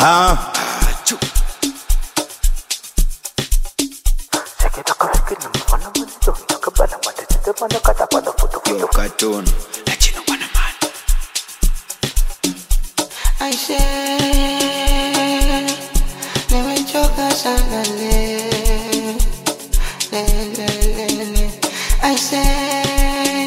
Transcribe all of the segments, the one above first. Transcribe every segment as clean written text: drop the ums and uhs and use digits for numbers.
Cartoon. I say, nimechoka sana le. I say,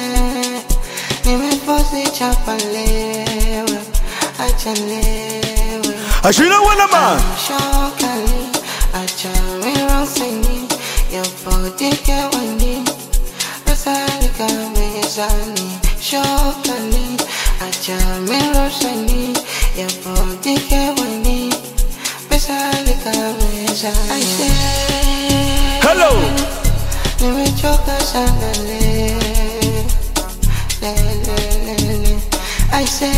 nimepozi chapa lewe, acha lewe. Ashina wana man. Shokali, acha miro sini, your body get windi. Rasalika mezani, shokali, acha miro sini, your body get windi. Rasalika mezani. I say, hello. Nimechoka sana le. I say,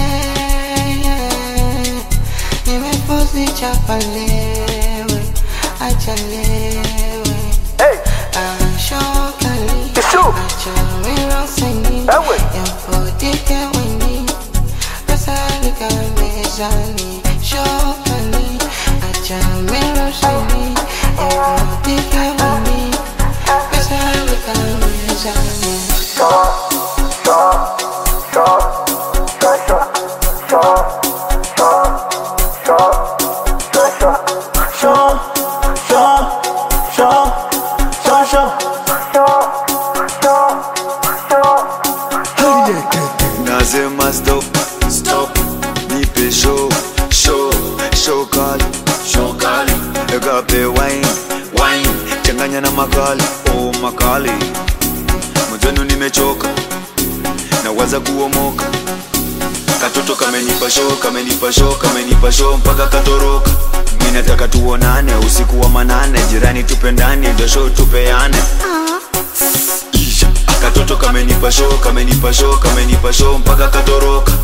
nimepozi chapa lewe, acha lewe. Hey. Shokali, acha miro sini, yapodike wini. Rasalika mezani, shokali, acha miro sini, yapodike wini. Rasalika mezani. Nazema stop, nipe show kali, agape wine, changanya na makali, oh makali. Mzenu nimechoka, nawaza kuomoka. Katoto kamenipa show mpaka katoroka. Mimi nataka tuonane usiku wa manane, jirani tupendane, ndio show tupeane. Katoto kamenipa show mpaka katoroka.